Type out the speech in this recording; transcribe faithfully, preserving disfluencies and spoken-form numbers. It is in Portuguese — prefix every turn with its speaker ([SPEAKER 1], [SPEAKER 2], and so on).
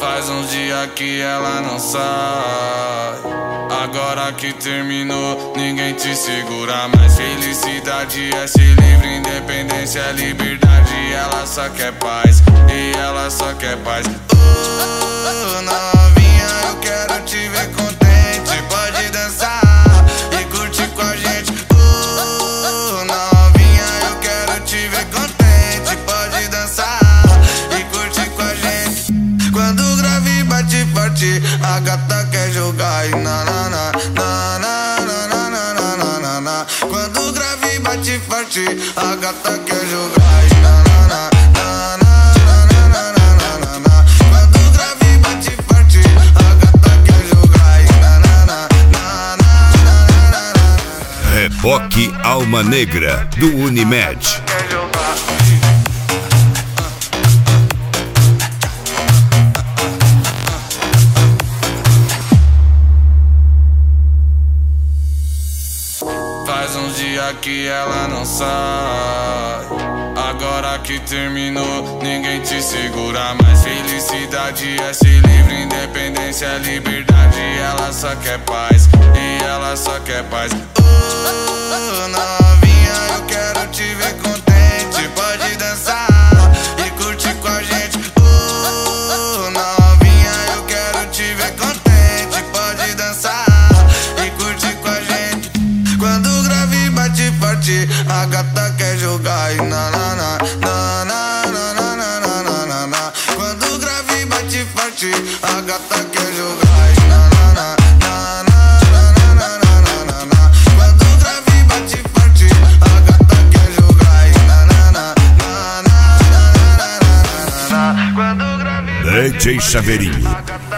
[SPEAKER 1] Faz uns dias que ela não sai. Agora que terminou, ninguém te segura mais. Felicidade é ser livre, independência é liberdade. Ela só quer paz, e ela só quer paz. Oh, novinha, eu quero te ver contente. Pode dançar e curtir com a gente. Oh, novinha, eu quero te ver contente. Pode dançar e curtir com a gente. Quando o grave bate forte, a gata quer jogar e na na na na na na na na na na na. Quando o grave bate forte, a gata quer jogar e na na na na na na na na na. Quando o grave bate forte, a gata quer jogar e na na na na na na na.
[SPEAKER 2] Reboque Alma Negra do Unimed.
[SPEAKER 1] Faz uns dias que ela não sai. Agora que terminou, ninguém te segura mais. Felicidade é ser livre, independência é liberdade. Ela só quer paz, e ela só quer paz. Oh, novinha, eu quero te ver contente. Pode dançar e curtir com a gente. Oh, novinha, eu quero te ver contente. Pode dançar e curtir com a gente. Quando o grave bate forte, a gata quer jogar e na na na na na na na na na na. Quando o grave bate forte, a gata quer jogar e na na na na na na na na na. Quando o grave bate forte, a gata quer jogar e na na na na na na na na. Quando o grave
[SPEAKER 2] D J Chaveirinho.